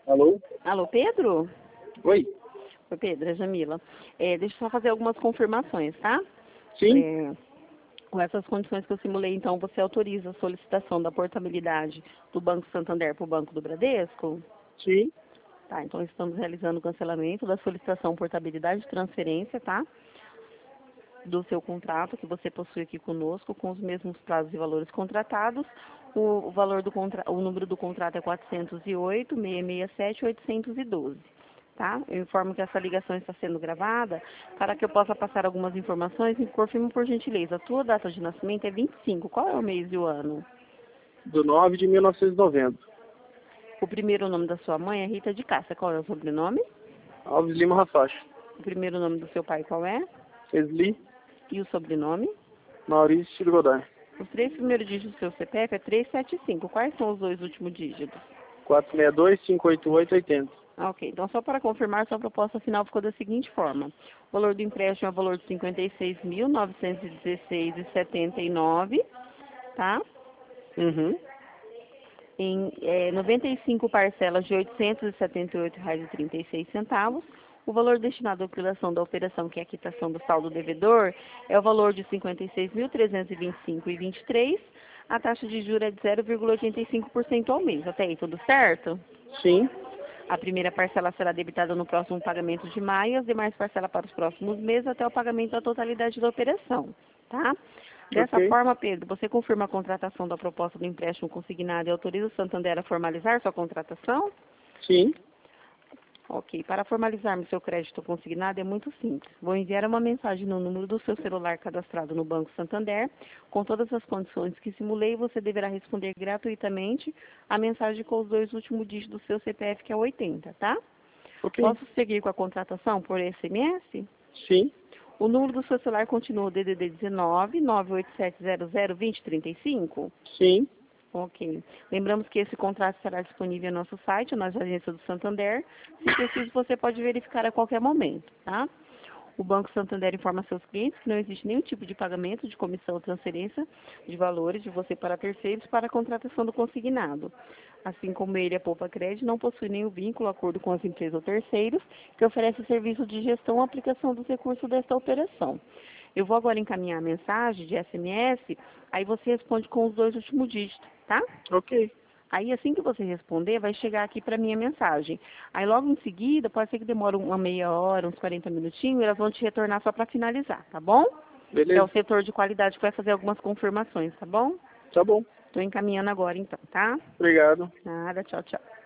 Alô? Alô, Pedro? Oi? Oi, Pedro, é Jamila. Deixa eu só fazer algumas confirmações, tá? Sim? Com essas condições que eu simulei, então, você autoriza a solicitação da portabilidade do Banco Santander para o Banco do Bradesco? Sim? Tá, então estamos realizando o cancelamento da solicitação portabilidade de transferência, tá? Do seu contrato que você possui aqui conosco, com os mesmos prazos e valores contratados. O valor do o número do contrato é 408-667-812. Tá? Eu informo que essa ligação está sendo gravada. Para que eu possa passar algumas informações, me confirme por gentileza. A tua data de nascimento é 25. Qual é o mês e o ano? Do 9 de 1990. O primeiro nome da sua mãe é Rita de Cássia. Qual é o sobrenome? Alves Lima Rafacho. O primeiro nome do seu pai qual é? Esli E o sobrenome? Maurício Tiro Godoy. Os três primeiros dígitos do seu CPF é 375. Quais são os dois últimos dígitos? 462-588-80. Ok, então só para confirmar, sua proposta final ficou da seguinte forma. O valor do empréstimo é o valor de R$ 56.916,79, tá? Uhum. Em 95 parcelas de R$ 878,36. O valor destinado à liquidação da operação, que é a quitação do saldo devedor, é o valor de R$ 56.325,23. A taxa de juros é de 0,85% ao mês. Até aí, tudo certo? Sim? A primeira parcela será debitada no próximo pagamento de maio e as demais parcelas para os próximos meses até o pagamento da totalidade da operação, tá? Dessa Ok. forma, Pedro, você confirma a contratação da proposta do empréstimo consignado e autoriza o Santander a formalizar sua contratação? Sim? Ok. Para formalizarmos seu crédito consignado é muito simples. Vou enviar uma mensagem no número do seu celular cadastrado no Banco Santander, com todas as condições que simulei, e você deverá responder gratuitamente a mensagem com os dois últimos dígitos do seu CPF, que é 80, tá? Ok. Posso seguir com a contratação por SMS? Sim? O número do seu celular continua o DDD 19 987002035? Sim? Ok. Lembramos que esse contrato será disponível no nosso site, na agência do Santander. Se preciso, você pode verificar a qualquer momento, tá? O Banco Santander informa seus clientes que não existe nenhum tipo de pagamento de comissão ou transferência de valores de você para terceiros para a contratação do consignado. Assim como ele, a Poupa Crédito, não possui nenhum vínculo, acordo com as empresas ou terceiros que oferecem serviço de gestão ou aplicação dos recursos desta operação. Eu vou agora encaminhar a mensagem de SMS, aí você responde com os dois últimos dígitos, tá? Ok. Aí, assim que você responder, vai chegar aqui para minha mensagem. Aí, logo em seguida, pode ser que demore uma meia hora, uns 40 minutinhos, elas vão te retornar só para finalizar, tá bom? Que é o Beleza. setor de qualidade que vai fazer algumas confirmações, tá bom? Tá bom. Estou encaminhando agora, então, tá? Obrigado. Nada, tchau, tchau.